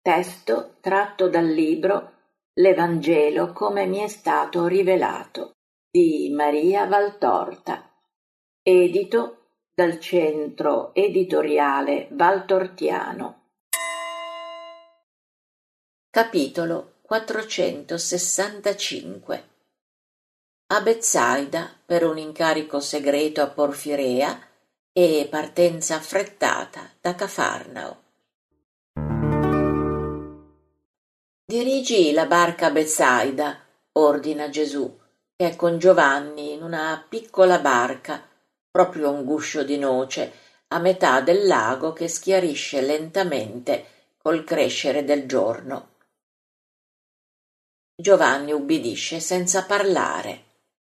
Testo tratto dal libro L'Evangelo come mi è stato rivelato di Maria Valtorta, edito dal Centro Editoriale Valtortiano. Capitolo 465. A Betsaida per un incarico segreto a Porfirea e partenza affrettata da Cafarnao. Dirigi la barca a Betsaida, ordina Gesù, che è con Giovanni in una piccola barca, proprio un guscio di noce, a metà del lago che schiarisce lentamente col crescere del giorno. Giovanni ubbidisce senza parlare.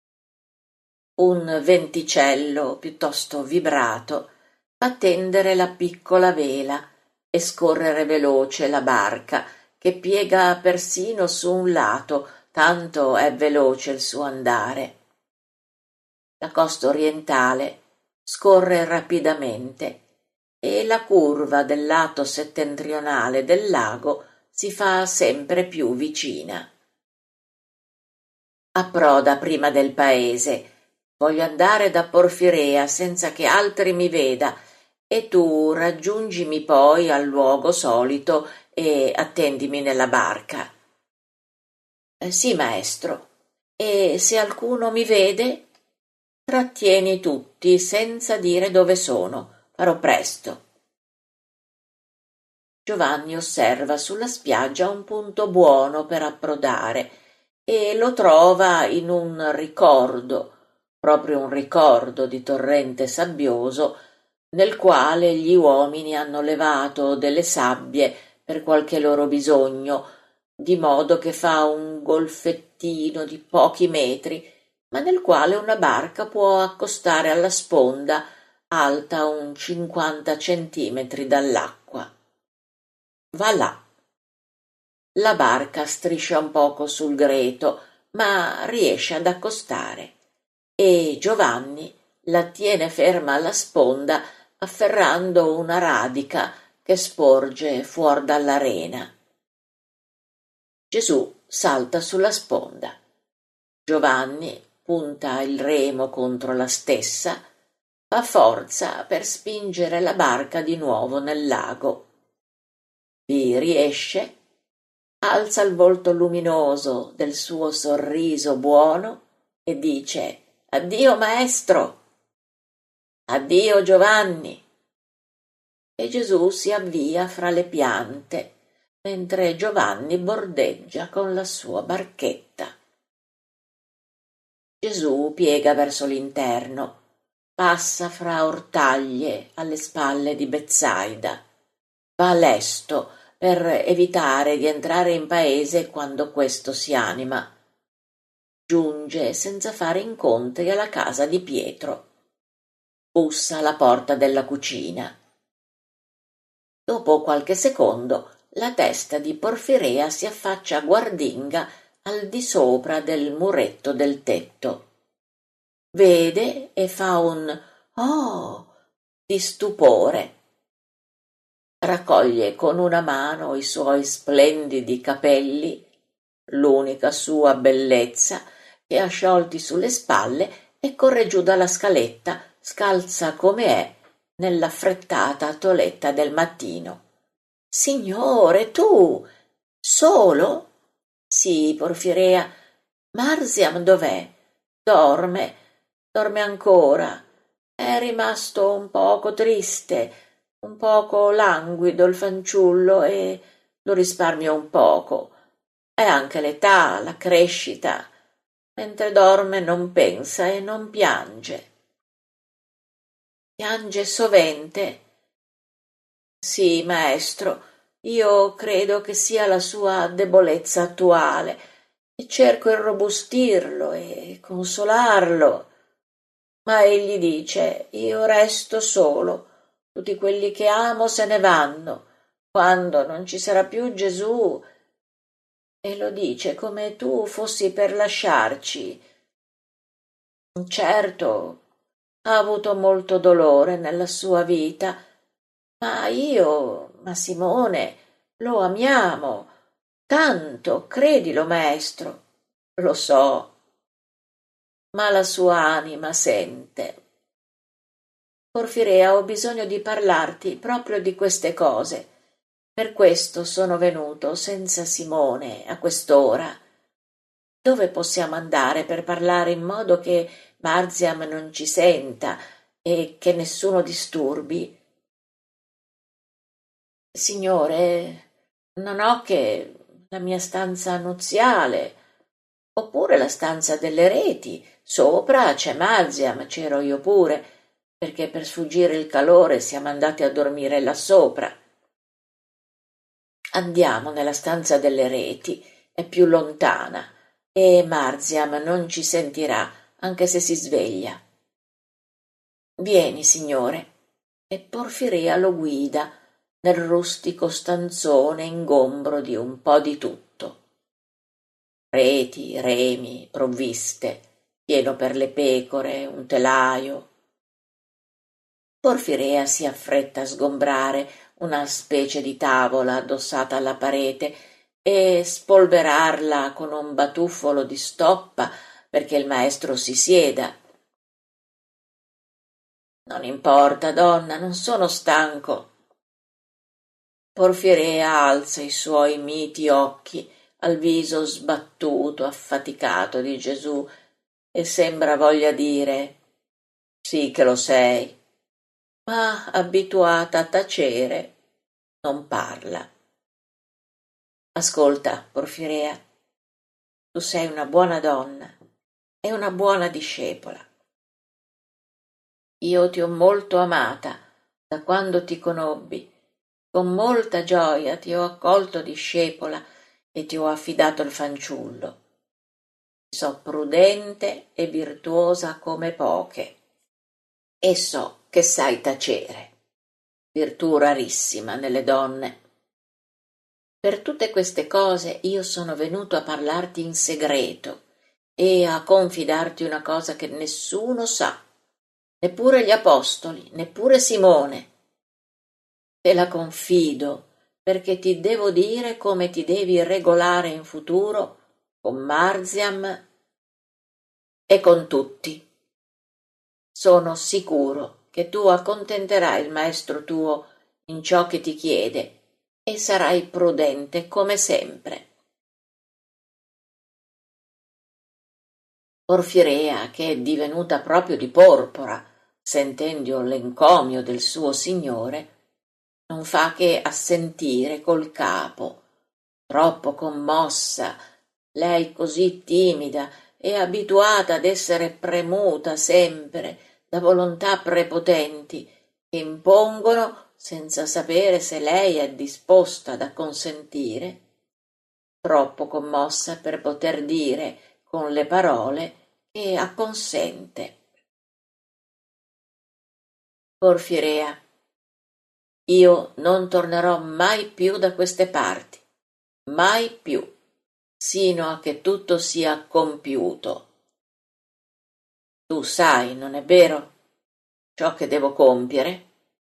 Un venticello piuttosto vibrato fa tendere la piccola vela e scorrere veloce la barca, che piega persino su un lato, tanto è veloce il suo andare. La costa orientale scorre rapidamente e la curva del lato settentrionale del lago si fa sempre più vicina. Approda prima del paese. Voglio andare da Porfirea senza che altri mi veda, e tu raggiungimi poi al luogo solito e attendimi nella barca. Sì, maestro. E se alcuno mi vede? Trattieni tutti senza dire dove sono. Farò presto. Giovanni osserva sulla spiaggia un punto buono per approdare e lo trova in un ricordo, proprio un ricordo di torrente sabbioso, nel quale gli uomini hanno levato delle sabbie per qualche loro bisogno, di modo che fa un golfettino di pochi metri, ma nel quale una barca può accostare alla sponda, alta un 50 centimetri dall'acqua. Va là. La barca striscia un poco sul greto, ma riesce ad accostare, e Giovanni la tiene ferma alla sponda afferrando una radica che sporge fuor dall'arena. Gesù salta sulla sponda. Giovanni punta il remo contro la stessa, fa forza per spingere la barca di nuovo nel lago. Vi riesce, alza il volto luminoso del suo sorriso buono e dice: «Addio, maestro!» «Addio, Giovanni!» E Gesù si avvia fra le piante, mentre Giovanni bordeggia con la sua barchetta. Gesù piega verso l'interno, passa fra ortaglie alle spalle di Betsaida, va lesto per evitare di entrare in paese quando questo si anima. Giunge senza fare incontri alla casa di Pietro. Bussa alla porta della cucina. Dopo qualche secondo la testa di Porfirea si affaccia guardinga al di sopra del muretto del tetto. Vede e fa un «Oh!» di stupore. Raccoglie con una mano i suoi splendidi capelli, l'unica sua bellezza, che ha sciolti sulle spalle, e corre giù dalla scaletta, scalza come è, nell'affrettata toeletta del mattino. «Signore, tu? Solo?» «Sì, Porfirea. Marziam dov'è?» «Dorme ancora. È rimasto un poco triste, un poco languido il fanciullo, e lo risparmio un poco. È anche l'età, la crescita. Mentre dorme non pensa e non piange». «Piange sovente?» «Sì, maestro, io credo che sia la sua debolezza attuale, e cerco di irrobustirlo e consolarlo. Ma egli dice: io resto solo, tutti quelli che amo se ne vanno, quando non ci sarà più Gesù, e lo dice come tu fossi per lasciarci. Certo, ha avuto molto dolore nella sua vita, ma Simone, lo amiamo, tanto, credilo, maestro. Lo so, ma la sua anima sente. Porfirea, ho bisogno di parlarti proprio di queste cose. Per questo sono venuto senza Simone a quest'ora. Dove possiamo andare per parlare in modo che Marziam non ci senta e che nessuno disturbi? Signore, non ho che la mia stanza nuziale, oppure la stanza delle reti. Sopra c'è Marziam, c'ero io pure, perché per sfuggire il calore siamo andati a dormire là sopra. Andiamo nella stanza delle reti, è più lontana, e Marziam non ci sentirà anche se si sveglia. Vieni, signore. E Porfirea lo guida nel rustico stanzone ingombro di un po' di tutto. Reti, remi, provviste, pieno per le pecore, un telaio. Porfirea si affretta a sgombrare una specie di tavola addossata alla parete e spolverarla con un batuffolo di stoppa perché il maestro si sieda. Non importa, donna, non sono stanco. Porfirea alza i suoi miti occhi al viso sbattuto, affaticato di Gesù e sembra voglia dire: sì che lo sei, ma abituata a tacere non parla. Ascolta, Porfirea, tu sei una buona donna e una buona discepola. Io ti ho molto amata da quando ti conobbi. Con molta gioia ti ho accolto discepola e ti ho affidato il fanciullo. So prudente e virtuosa come poche e so che sai tacere, virtù rarissima nelle donne. Per tutte queste cose io sono venuto a parlarti in segreto e a confidarti una cosa che nessuno sa, neppure gli apostoli, neppure Simone. Te la confido perché ti devo dire come ti devi regolare in futuro con Marziam e con tutti. Sono sicuro che tu accontenterai il maestro tuo in ciò che ti chiede e sarai prudente come sempre. Porfirea, che è divenuta proprio di porpora, sentendo l'encomio del suo signore, non fa che assentire col capo, troppo commossa, lei così timida e abituata ad essere premuta sempre da volontà prepotenti che impongono senza sapere se lei è disposta ad acconsentire, troppo commossa per poter dire con le parole che acconsente. Porfirea, io non tornerò mai più da queste parti, mai più, sino a che tutto sia compiuto. Tu sai, non è vero, ciò che devo compiere?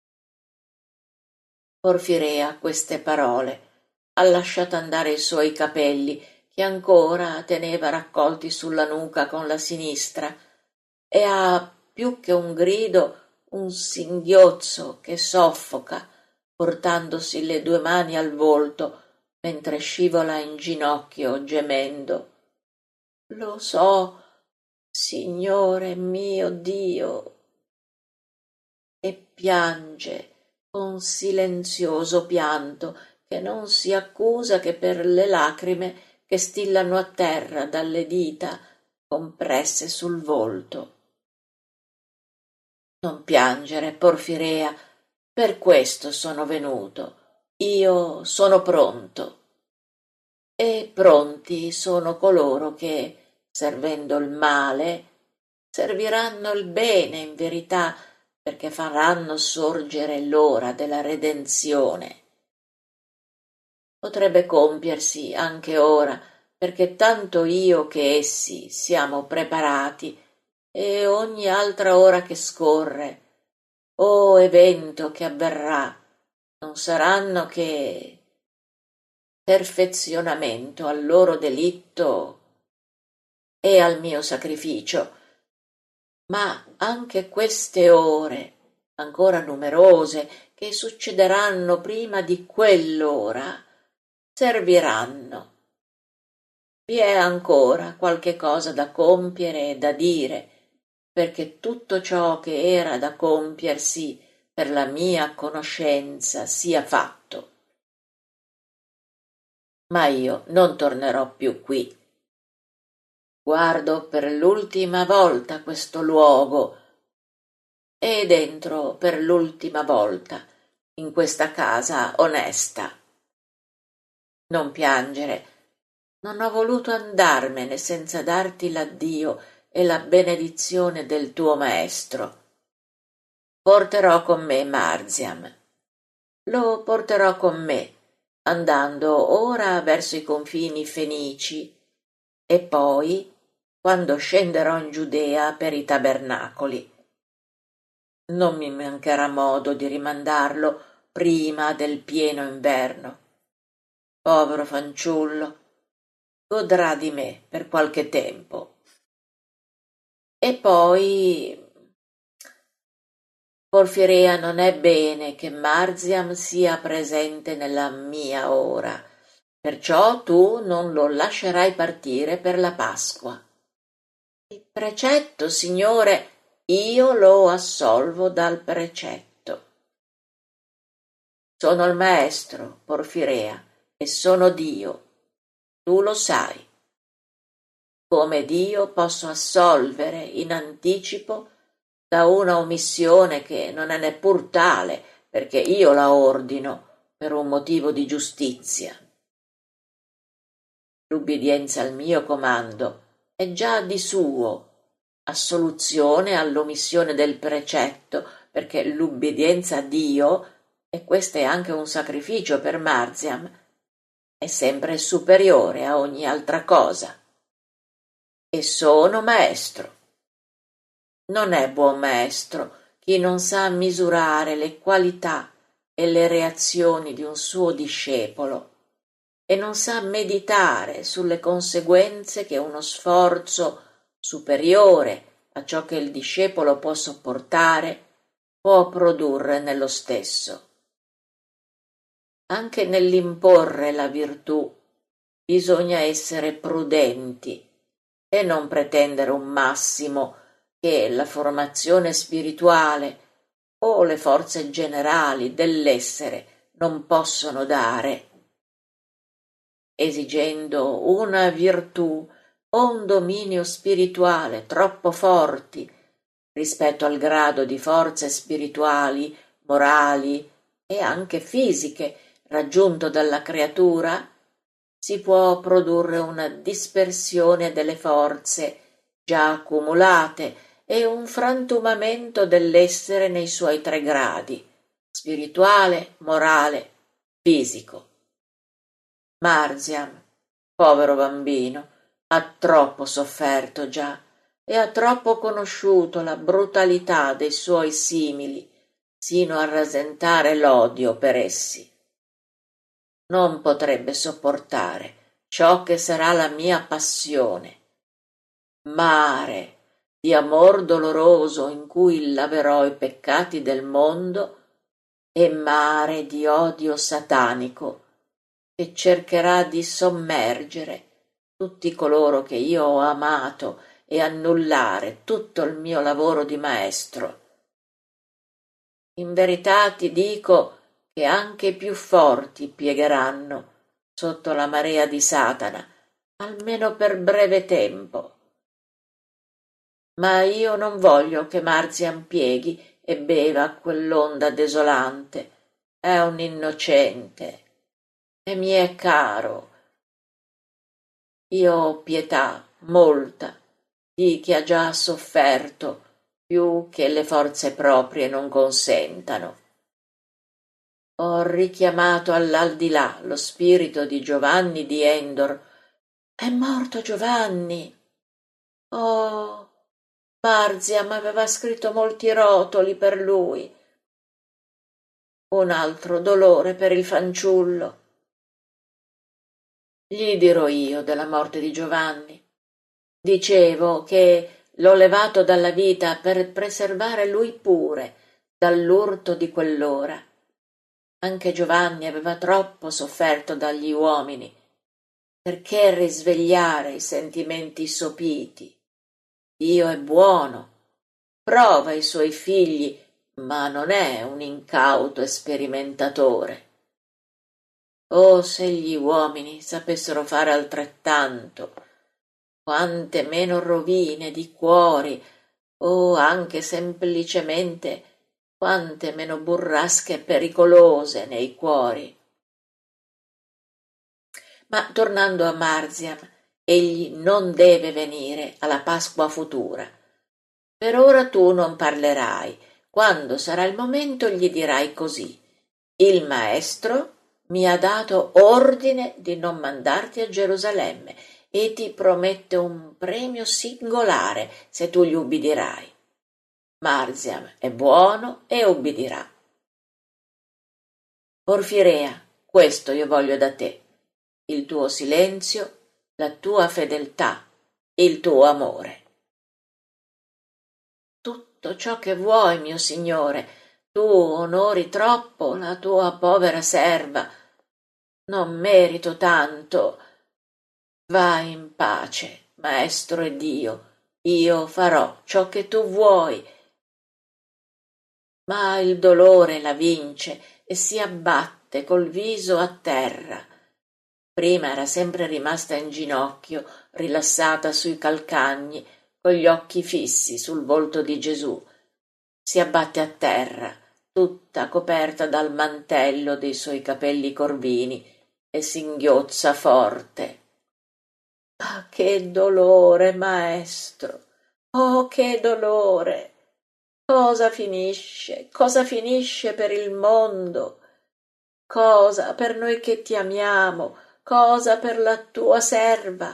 Porfirea a queste parole ha lasciato andare i suoi capelli, che ancora teneva raccolti sulla nuca con la sinistra, e ha più che un grido un singhiozzo che soffoca, portandosi le due mani al volto mentre scivola in ginocchio gemendo. Lo so, Signore mio Dio, e piange con silenzioso pianto che non si accusa che per le lacrime che stillano a terra dalle dita compresse sul volto. Non piangere, Porfirea, per questo sono venuto. Io sono pronto. E pronti sono coloro che, servendo il male, serviranno il bene in verità, perché faranno sorgere l'ora della redenzione. Potrebbe compiersi anche ora, perché tanto io che essi siamo preparati, e ogni altra ora che scorre, o evento che avverrà, non saranno che perfezionamento al loro delitto e al mio sacrificio, ma anche queste ore, ancora numerose, che succederanno prima di quell'ora, serviranno. Vi è ancora qualche cosa da compiere e da dire, perché tutto ciò che era da compiersi per la mia conoscenza sia fatto. Ma io non tornerò più qui. Guardo per l'ultima volta questo luogo ed entro per l'ultima volta in questa casa onesta. Non piangere, non ho voluto andarmene senza darti l'addio e la benedizione del tuo maestro. Porterò con me Marziam. Lo porterò con me, andando ora verso i confini fenici e poi, quando scenderò in Giudea per i tabernacoli. Non mi mancherà modo di rimandarlo prima del pieno inverno. Povero fanciullo, godrà di me per qualche tempo. E poi Porfirea non è bene che Marziam sia presente nella mia ora, perciò tu non lo lascerai partire per la Pasqua. Il precetto, signore, io lo assolvo dal precetto. Sono il maestro, Porfirea, e sono Dio. Tu lo sai. Come Dio posso assolvere in anticipo da una omissione che non è neppur tale, perché io la ordino per un motivo di giustizia. L'ubbidienza al mio comando è già di suo assoluzione all'omissione del precetto, perché l'ubbidienza a Dio, e questo è anche un sacrificio per Marziam, è sempre superiore a ogni altra cosa. E sono maestro. Non è buon maestro chi non sa misurare le qualità e le reazioni di un suo discepolo e non sa meditare sulle conseguenze che uno sforzo superiore a ciò che il discepolo può sopportare può produrre nello stesso. Anche nell'imporre la virtù bisogna essere prudenti e non pretendere un massimo che la formazione spirituale o le forze generali dell'essere non possono dare. Esigendo una virtù o un dominio spirituale troppo forti rispetto al grado di forze spirituali, morali e anche fisiche raggiunto dalla creatura, si può produrre una dispersione delle forze già accumulate e un frantumamento dell'essere nei suoi 3 gradi: spirituale, morale, fisico. Marziam, povero bambino, ha troppo sofferto già e ha troppo conosciuto la brutalità dei suoi simili sino a rasentare l'odio per essi. Non potrebbe sopportare ciò che sarà la mia passione, mare di amor doloroso in cui laverò i peccati del mondo e mare di odio satanico che cercherà di sommergere tutti coloro che io ho amato e annullare tutto il mio lavoro di maestro. In verità ti dico che anche i più forti piegheranno sotto la marea di Satana, almeno per breve tempo. Ma io non voglio che Marzian pieghi e beva quell'onda desolante. È un innocente e mi è caro. Io ho pietà, molta, di chi ha già sofferto più che le forze proprie non consentano. Ho richiamato all'aldilà lo spirito di Giovanni di Endor. È morto Giovanni. Oh, Marziam aveva scritto molti rotoli per lui. Un altro dolore per il fanciullo. Gli dirò io della morte di Giovanni. Dicevo che l'ho levato dalla vita per preservare lui pure dall'urto di quell'ora. Anche Giovanni aveva troppo sofferto dagli uomini. Perché risvegliare i sentimenti sopiti? Dio è buono, prova i suoi figli, ma non è un incauto sperimentatore. Oh, se gli uomini sapessero fare altrettanto, quante meno rovine di cuori, o anche semplicemente quante meno burrasche pericolose nei cuori. Ma tornando a Marzian, egli non deve venire alla Pasqua futura. Per ora tu non parlerai. Quando sarà il momento gli dirai così: il maestro mi ha dato ordine di non mandarti a Gerusalemme e ti promette un premio singolare se tu gli ubbidirai. Marziam è buono e ubbidirà. Porfirea, questo io voglio da te: il tuo silenzio, la tua fedeltà, il tuo amore. Tutto ciò che vuoi, mio signore, tu onori troppo la tua povera serva. Non merito tanto. Vai in pace, maestro e Dio, io farò ciò che tu vuoi. Ma il dolore la vince e si abbatte col viso a terra. Prima era sempre rimasta in ginocchio, rilassata sui calcagni, con gli occhi fissi sul volto di Gesù. Si abbatte a terra, tutta coperta dal mantello dei suoi capelli corvini, e singhiozza forte. Ah, che dolore, maestro! Oh, che dolore! Cosa finisce per il mondo? Cosa per noi che ti amiamo? Cosa per la tua serva?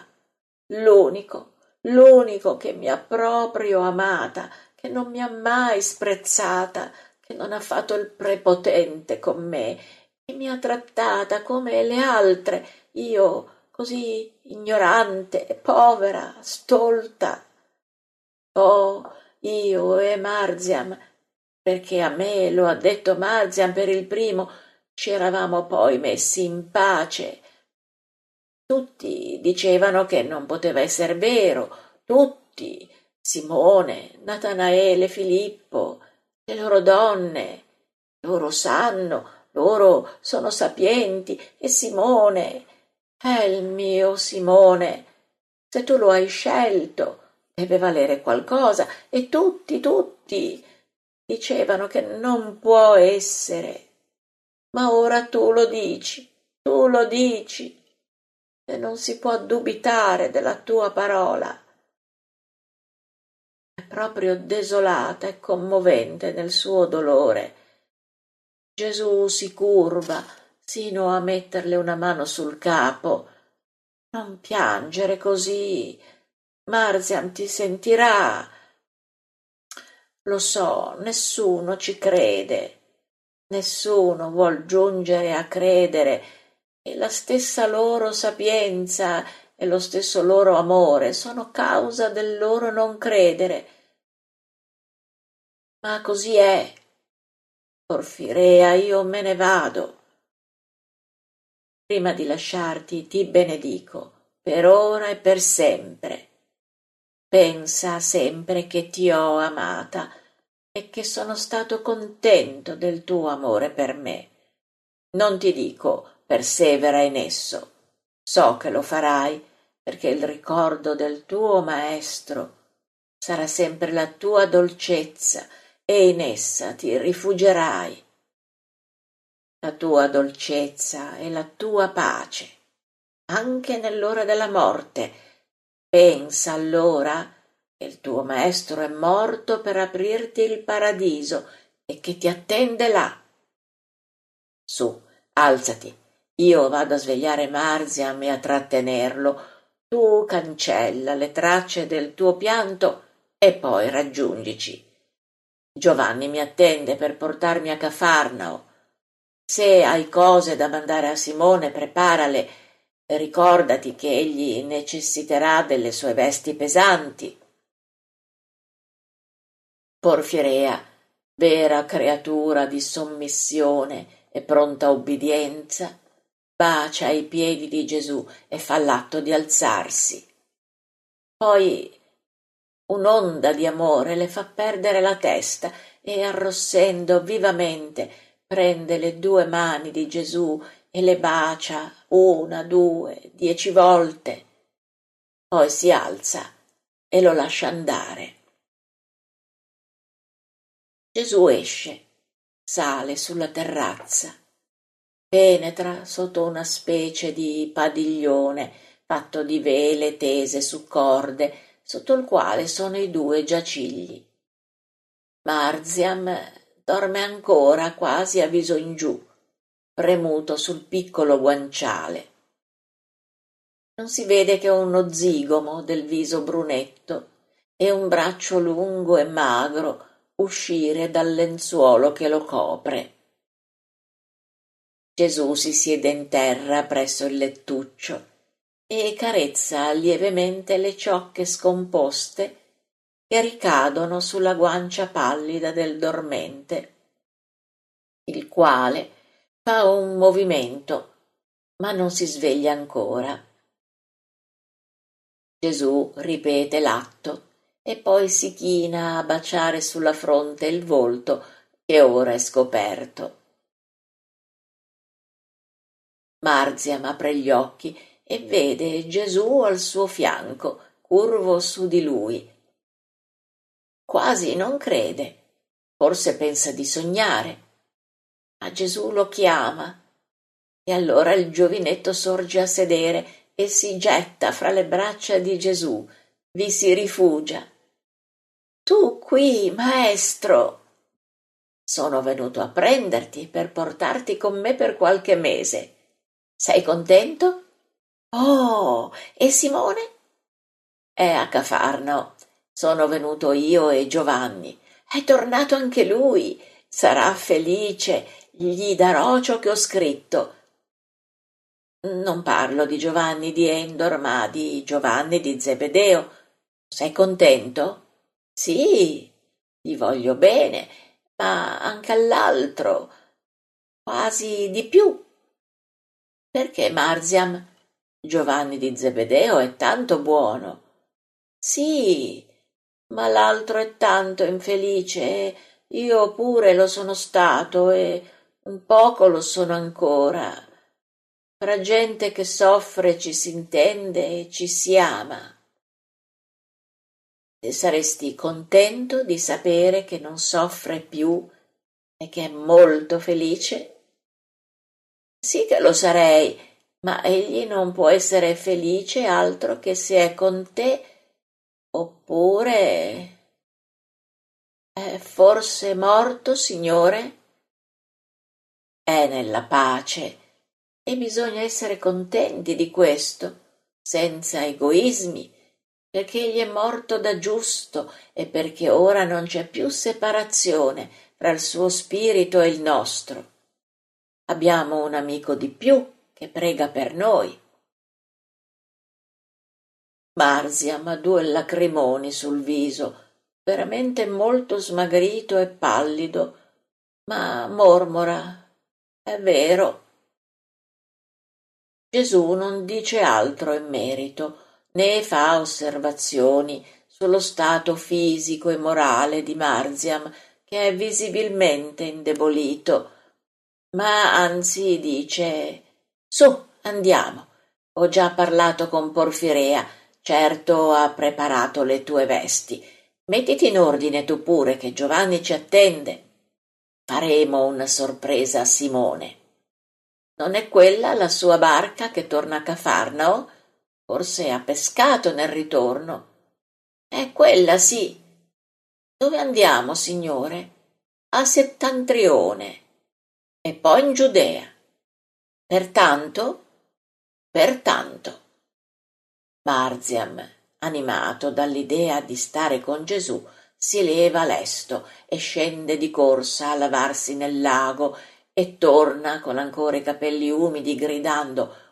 L'unico che mi ha proprio amata, che non mi ha mai sprezzata, che non ha fatto il prepotente con me, che mi ha trattata come le altre, io così ignorante, povera, stolta. Oh, io e Marziam, perché a me lo ha detto Marziam per il primo, ci eravamo poi messi in pace. Tutti dicevano che non poteva esser vero, tutti, Simone, Natanaele, Filippo, le loro donne, loro sanno, loro sono sapienti, e Simone è il mio Simone. Se tu lo hai scelto, deve valere qualcosa, e tutti dicevano che non può essere. Ma ora tu lo dici, e non si può dubitare della tua parola. È proprio desolata e commovente nel suo dolore. Gesù si curva sino a metterle una mano sul capo. Non piangere così. Marzian ti sentirà. Lo so, nessuno ci crede, nessuno vuol giungere a credere, e la stessa loro sapienza e lo stesso loro amore sono causa del loro non credere. Ma così è. Porfirea, io me ne vado. Prima di lasciarti ti benedico, per ora e per sempre. Pensa sempre che ti ho amata e che sono stato contento del tuo amore per me. Non ti dico persevera in esso. So che lo farai, perché il ricordo del tuo maestro sarà sempre la tua dolcezza e in essa ti rifugierai. La tua dolcezza e la tua pace, anche nell'ora della morte. Pensa allora che il tuo maestro è morto per aprirti il paradiso e che ti attende là. Su, alzati, io vado a svegliare Marziam e a trattenerlo. Tu cancella le tracce del tuo pianto e poi raggiungici. Giovanni mi attende per portarmi a Cafarnao. Se hai cose da mandare a Simone, preparale ricordati che egli necessiterà delle sue vesti pesanti. Porfirea, vera creatura di sommissione e pronta ubbidienza, bacia i piedi di Gesù e fa l'atto di alzarsi. Poi un'onda di amore le fa perdere la testa e, arrossendo vivamente, prende le 2 mani di Gesù e le bacia 1, 2, 10 volte. Poi si alza e lo lascia andare. Gesù esce, sale sulla terrazza, penetra sotto una specie di padiglione fatto di vele tese su corde, sotto il quale sono i 2 giacigli. Marziam dorme ancora quasi a viso in giù, premuto sul piccolo guanciale. Non si vede che uno zigomo del viso brunetto e un braccio lungo e magro uscire dal lenzuolo che lo copre. Gesù si siede in terra presso il lettuccio e carezza lievemente le ciocche scomposte che ricadono sulla guancia pallida del dormente, il quale fa un movimento, ma non si sveglia ancora. Gesù ripete l'atto e poi si china a baciare sulla fronte il volto che ora è scoperto. Marziam apre gli occhi e vede Gesù al suo fianco, curvo su di lui. Quasi non crede, forse pensa di sognare, ma Gesù lo chiama e allora il giovinetto sorge a sedere e si getta fra le braccia di Gesù, vi si rifugia. Tu qui, maestro! Sono venuto a prenderti per portarti con me per qualche mese. Sei contento? Oh, e Simone? È a Cafarnao. Sono venuto io e Giovanni. È tornato anche lui. Sarà felice. Gli darò ciò che ho scritto. Non parlo di Giovanni di Endor, ma di Giovanni di Zebedeo. Sei contento? Sì, gli voglio bene, ma anche all'altro, quasi di più. Perché Marziam? Giovanni di Zebedeo è tanto buono. Sì, ma l'altro è tanto infelice e io pure lo sono stato e un poco lo sono ancora. Fra gente che soffre ci si intende e ci si ama. E saresti contento di sapere che non soffre più e che è molto felice? Sì che lo sarei, ma egli non può essere felice altro che se è con te, oppure è forse morto, Signore? È nella pace e bisogna essere contenti di questo, senza egoismi, perché egli è morto da giusto e perché ora non c'è più separazione fra il suo spirito e il nostro. Abbiamo un amico di più che prega per noi. Marziam ha 2 lacrimoni sul viso, veramente molto smagrito e pallido, ma mormora: è vero. Gesù non dice altro in merito, né fa osservazioni sullo stato fisico e morale di Marziam, che è visibilmente indebolito, ma anzi dice: su, andiamo. Ho già parlato con Porfirea, certo ha preparato le tue vesti. Mettiti in ordine tu pure, che Giovanni ci attende. Faremo una sorpresa a Simone. Non è quella la sua barca che torna a Cafarnao? Forse ha pescato nel ritorno. È quella, sì. Dove andiamo, Signore? A Settentrione e poi in Giudea. Pertanto? Pertanto. Marziam, animato dall'idea di stare con Gesù, si leva lesto e scende di corsa a lavarsi nel lago e torna con ancora i capelli umidi gridando: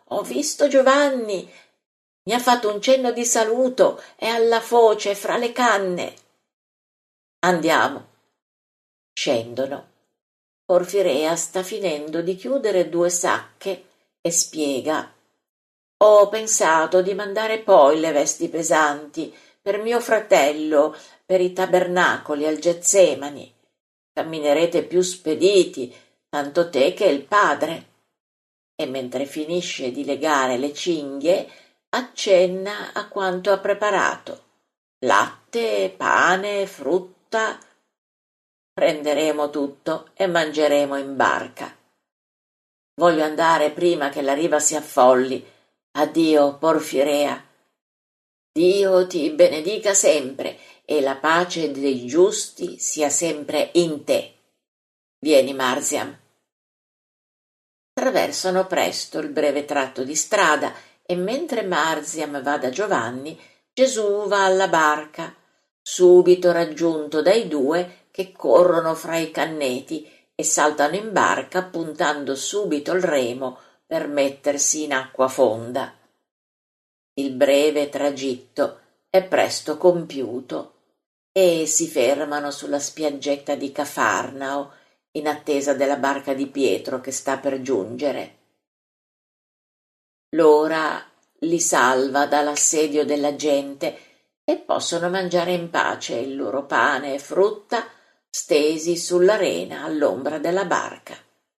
ho visto Giovanni, mi ha fatto un cenno di saluto, è alla foce fra le canne. Andiamo. Scendono. Porfirea sta finendo di chiudere 2 sacche e spiega: ho pensato di mandare poi le vesti pesanti per mio fratello, per i tabernacoli al Getsemani. Camminerete più spediti, tanto te che il padre. E mentre finisce di legare le cinghie, accenna a quanto ha preparato: latte, pane, frutta. Prenderemo tutto e mangeremo in barca. Voglio andare prima che la riva si affolli. Addio, Porfirea. Dio ti benedica sempre e la pace dei giusti sia sempre in te. Vieni, Marziam. Attraversano presto il breve tratto di strada e mentre Marziam va da Giovanni, Gesù va alla barca, subito raggiunto dai 2 che corrono fra i canneti e saltano in barca puntando subito il remo per mettersi in acqua fonda. Il breve tragitto è presto compiuto e si fermano sulla spiaggetta di Cafarnao in attesa della barca di Pietro che sta per giungere. L'ora li salva dall'assedio della gente e possono mangiare in pace il loro pane e frutta stesi sull'arena all'ombra della barca.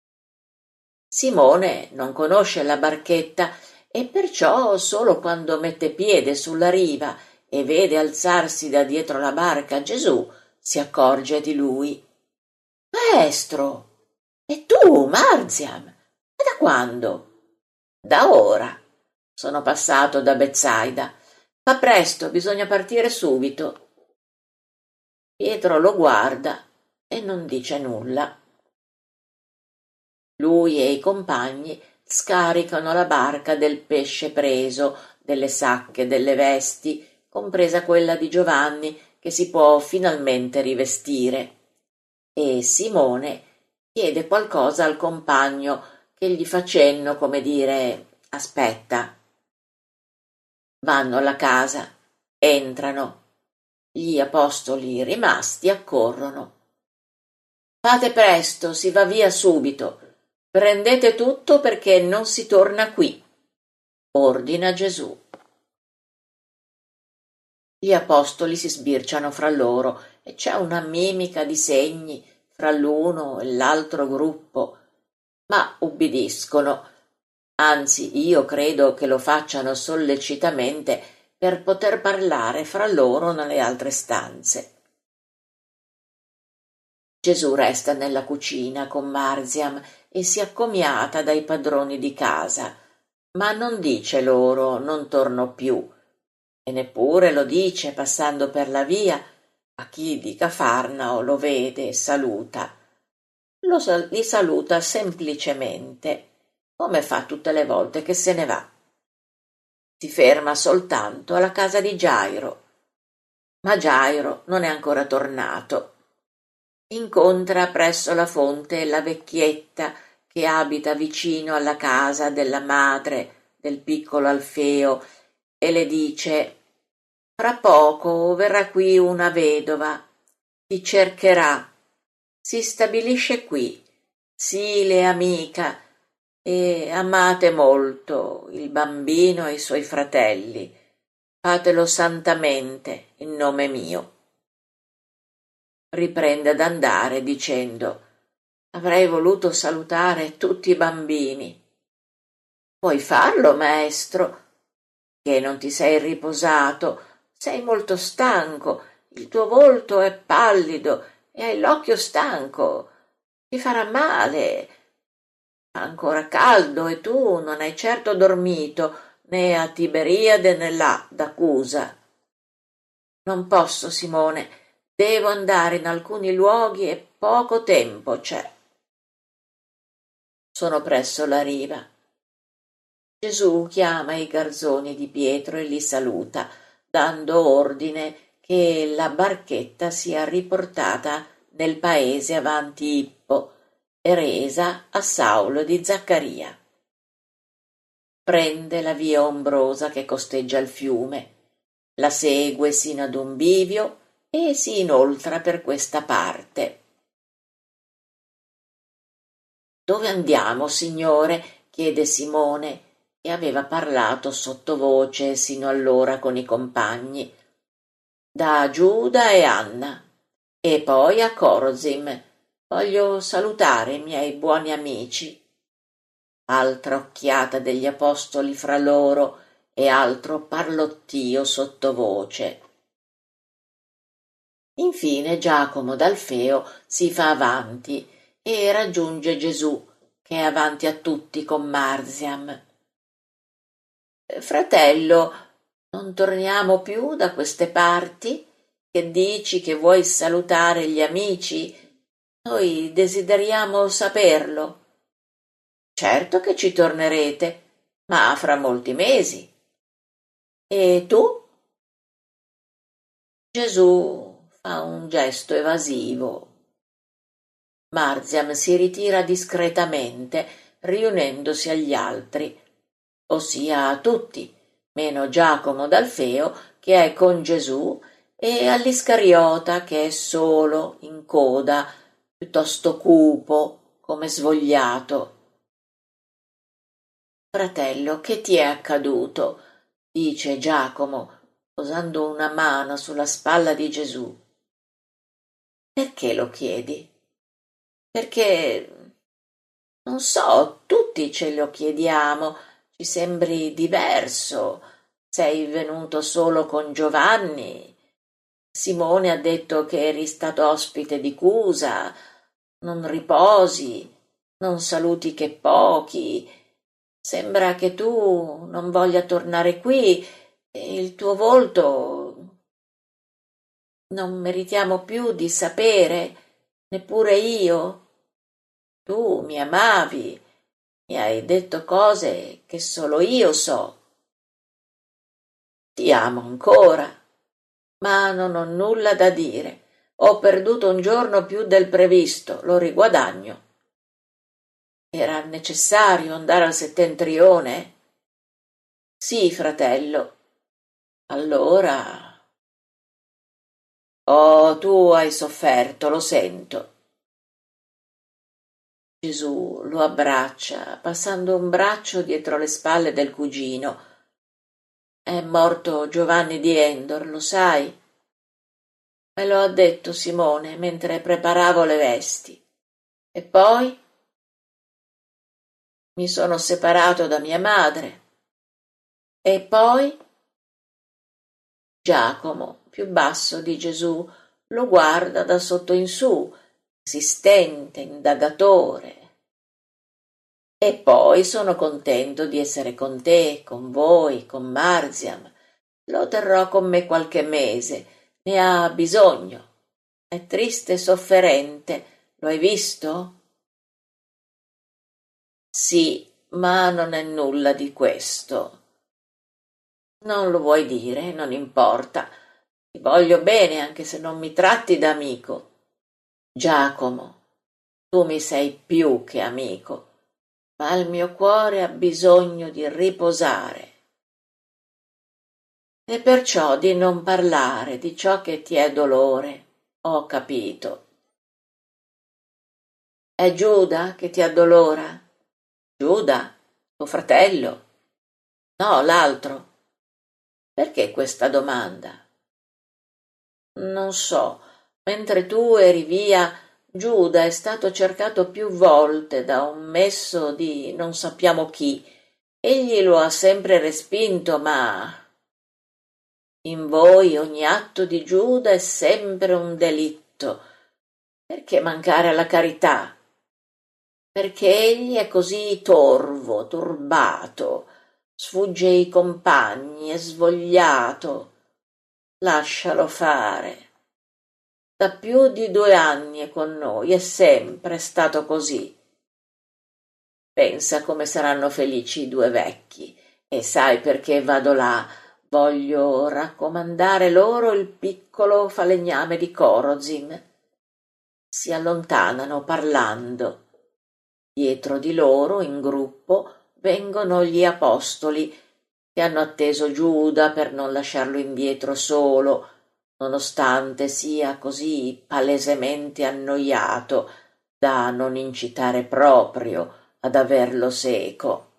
Simone non conosce la barchetta e perciò solo quando mette piede sulla riva e vede alzarsi da dietro la barca Gesù si accorge di lui. Maestro! E tu, Marziam? E da quando? Da ora. Sono passato da Betsaida. Ma presto, bisogna partire subito. Pietro lo guarda e non dice nulla. Lui e i compagni scaricano la barca del pesce preso, delle sacche, delle vesti, compresa quella di Giovanni, che si può finalmente rivestire. E Simone chiede qualcosa al compagno che gli fa cenno come dire: aspetta. Vanno alla casa, entrano. Gli apostoli rimasti accorrono. Fate presto, si va via subito. Prendete tutto perché non si torna qui, ordina Gesù. Gli apostoli si sbirciano fra loro e c'è una mimica di segni fra l'uno e l'altro gruppo, ma ubbidiscono. Anzi, io credo che lo facciano sollecitamente per poter parlare fra loro nelle altre stanze. Gesù resta nella cucina con Marziam e si accomiata dai padroni di casa, ma non dice loro non torno più, e neppure lo dice passando per la via a chi di Cafarnao lo vede e saluta. Li saluta semplicemente, come fa tutte le volte che se ne va. Si ferma soltanto alla casa di Gairo, ma Gairo non è ancora tornato. Incontra presso la fonte la vecchietta che abita vicino alla casa della madre del piccolo Alfeo e le dice: fra poco verrà qui una vedova, ti cercherà, si stabilisce qui, sì le amica, e amate molto il bambino e i suoi fratelli, fatelo santamente in nome mio. Riprende ad andare dicendo: avrei voluto salutare tutti i bambini. Puoi farlo, maestro, che non ti sei riposato, sei molto stanco, il tuo volto è pallido e hai l'occhio stanco, ti farà male. Fa ancora caldo e tu non hai certo dormito né a Tiberiade né là da Cusa. Non posso, Simone. Devo andare in alcuni luoghi e poco tempo c'è. Sono presso la riva. Gesù chiama i garzoni di Pietro e li saluta, dando ordine che la barchetta sia riportata nel paese avanti Ippo e resa a Saulo di Zaccaria. prende la via ombrosa che costeggia il fiume, la segue sino ad un bivio e si inoltra per questa parte. «Dove andiamo, signore?» chiede Simone, che aveva parlato sottovoce sino allora con i compagni. «Da Giuda e Anna, e poi a Corozim. Voglio salutare i miei buoni amici». Altra occhiata degli apostoli fra loro e altro parlottio sottovoce. Infine Giacomo d'Alfeo si fa avanti e raggiunge Gesù, che è avanti a tutti con Marziam. «Fratello, non torniamo più da queste parti? Che dici che vuoi salutare gli amici? Noi desideriamo saperlo». «Certo che ci tornerete, ma fra molti mesi». «E tu?» Gesù fa un gesto evasivo. Marziam si ritira discretamente, riunendosi agli altri, ossia a tutti, meno Giacomo d'Alfeo, che è con Gesù, e all'Iscariota, che è solo, in coda, piuttosto cupo, come svogliato. «Fratello, che ti è accaduto?» dice Giacomo, posando una mano sulla spalla di Gesù. «Perché lo chiedi?» «Perché, non so, tutti ce lo chiediamo, ci sembri diverso. Sei venuto solo con Giovanni. Simone ha detto che eri stato ospite di Cusa. Non riposi, non saluti che pochi. Sembra che tu non voglia tornare qui e il tuo volto. Non meritiamo più di sapere, neppure io. Tu mi amavi, mi hai detto cose che solo io so. Ti amo ancora, ma non ho nulla da dire. Ho perduto un giorno più del previsto, lo riguadagno. Era necessario andare al settentrione? Sì, fratello. Allora. Oh, tu hai sofferto, lo sento. Gesù lo abbraccia, passando un braccio dietro le spalle del cugino. È morto Giovanni di Endor, lo sai? Me lo ha detto Simone mentre preparavo le vesti. E poi mi sono separato da mia madre. E poi Giacomo, più basso di Gesù, lo guarda da sotto in su, insistente, indagatore. E poi sono contento di essere con te, con voi, con Marziam. Lo terrò con me qualche mese, ne ha bisogno. È triste e sofferente, lo hai visto? Sì, ma non è nulla di questo. Non lo vuoi dire, non importa. Ti voglio bene anche se non mi tratti da amico. Giacomo, tu mi sei più che amico, ma il mio cuore ha bisogno di riposare. E perciò di non parlare di ciò che ti è dolore. Ho capito. È Giuda che ti addolora? Giuda, tuo fratello? No, l'altro. Perché questa domanda? Non so. Mentre tu eri via, Giuda è stato cercato più volte da un messo di non sappiamo chi. Egli lo ha sempre respinto, ma in voi ogni atto di Giuda è sempre un delitto. Perché mancare alla carità? Perché egli è così torvo, turbato, sfugge i compagni, è svogliato. Lascialo fare. Da più di 2 anni è con noi, è sempre stato così. Pensa come saranno felici i 2 vecchi, e sai perché vado là. Voglio raccomandare loro il piccolo falegname di Corozim. Si allontanano parlando. Dietro di loro, in gruppo, vengono gli apostoli che hanno atteso Giuda per non lasciarlo indietro solo, nonostante sia così palesemente annoiato da non incitare proprio ad averlo seco.